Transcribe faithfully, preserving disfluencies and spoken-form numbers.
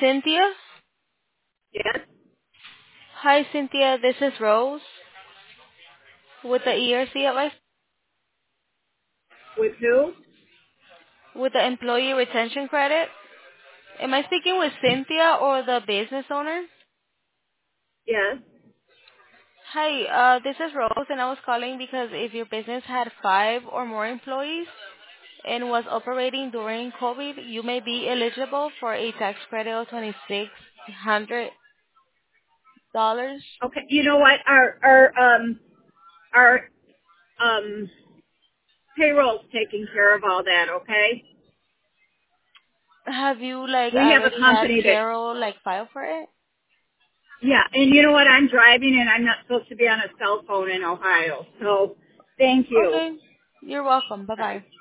Cynthia? Yes. Hi, Cynthia. This is Rose with the E R C advice, With who? with the Employee Retention Credit. Am I speaking with Cynthia or the business owner? Yes. Hi, uh, this is Rose, and I was calling because if your business had five or more employees and was operating during COVID, you may be eligible for a tax credit of twenty-six hundred dollars. Okay. You know what? Our our um our um payroll's taking care of all that. Okay. Have you like We have a already had company that. payroll like file for it? Yeah. And you know what? I'm driving, and I'm not supposed to be on a cell phone in Ohio. So, thank you. Okay, you're welcome. Bye Bye. bye.